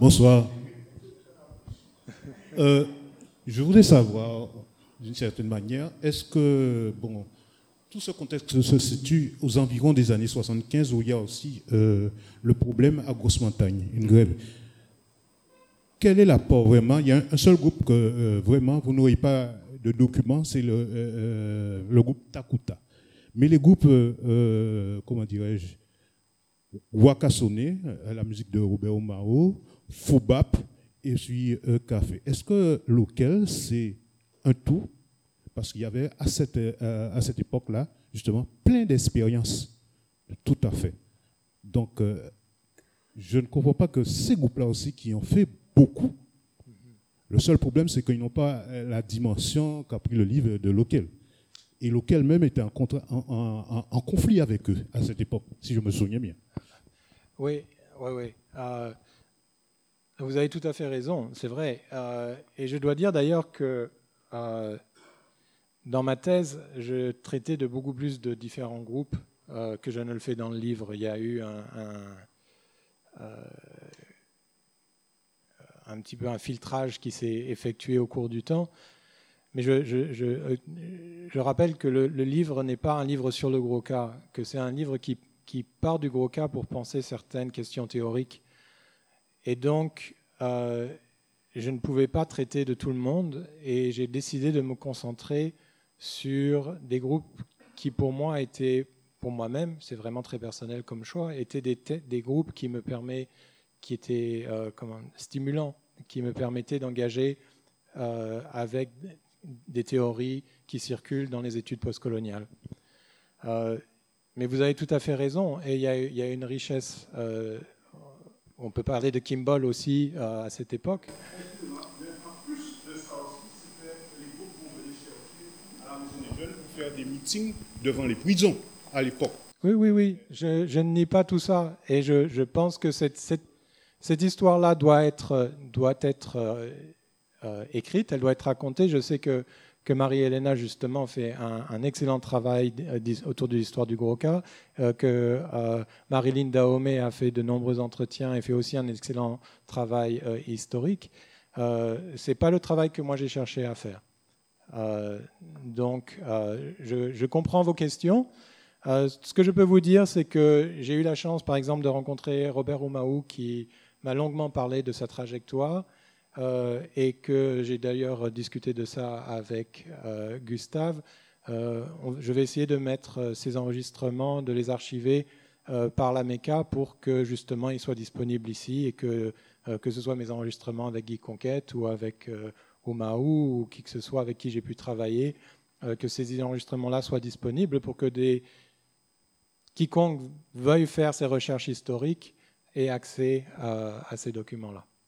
Bonsoir. Je voulais savoir, d'une certaine manière, est-ce que, tout ce contexte se situe aux environs des années 75 où il y a aussi le problème à Grosse-Montagne, une grève. Quel est l'apport vraiment? Il y a un seul groupe que vraiment vous n'aurez pas de documents, c'est le groupe Takuta. Mais les groupes, comment dirais-je, Wakasone, la musique de Robert Omao, Fobap et puis Café. Est-ce que local, c'est un tout? Parce qu'il y avait à cette époque-là, justement, plein d'expériences, tout à fait. Donc, je ne comprends pas que ces groupes-là aussi, qui ont fait beaucoup, le seul problème, c'est qu'ils n'ont pas la dimension qu'a pris le livre de Local. Et Local même était en conflit avec eux à cette époque, si je me souviens bien. Oui. Vous avez tout à fait raison, c'est vrai. Et je dois dire d'ailleurs que dans ma thèse, je traitais de beaucoup plus de différents groupes que je ne le fais dans le livre. Il y a eu un petit peu un filtrage qui s'est effectué au cours du temps. Mais je rappelle que le livre n'est pas un livre sur le gros cas, que c'est un livre qui part du gros cas pour penser certaines questions théoriques. Et donc, je ne pouvais pas traiter de tout le monde et j'ai décidé de me concentrer sur des groupes qui, pour moi, étaient, pour moi-même, c'est vraiment très personnel comme choix, étaient des groupes qui étaient stimulants, qui me permettaient d'engager avec des théories qui circulent dans les études postcoloniales. Mais vous avez tout à fait raison, et il y a une richesse. On peut parler de Kimball aussi à cette époque. Mais en plus de ça aussi, c'était les groupes vont venir chercher à la maison des jeunes pour faire des meetings devant les prisons à l'époque. Oui. Je ne nie pas tout ça, et je pense que cette histoire-là doit être écrite, elle doit être racontée. Je sais que Marie-Hélène, justement, fait un excellent travail autour de l'histoire du gros cas, que Marilyn Dahomey a fait de nombreux entretiens et fait aussi un excellent travail historique. Ce n'est pas le travail que moi j'ai cherché à faire. Donc, je comprends vos questions. Ce que je peux vous dire, c'est que j'ai eu la chance, par exemple, de rencontrer Robert Omao, qui m'a longuement parlé de sa trajectoire, et que j'ai d'ailleurs discuté de ça avec Gustave. Je vais essayer de mettre ces enregistrements, de les archiver par la MECA pour que justement ils soient disponibles ici et que ce soit mes enregistrements avec Guy Conquête ou avec Omao ou qui que ce soit avec qui j'ai pu travailler, que ces enregistrements-là soient disponibles pour que quiconque veuille faire ces recherches historiques ait accès à ces documents-là.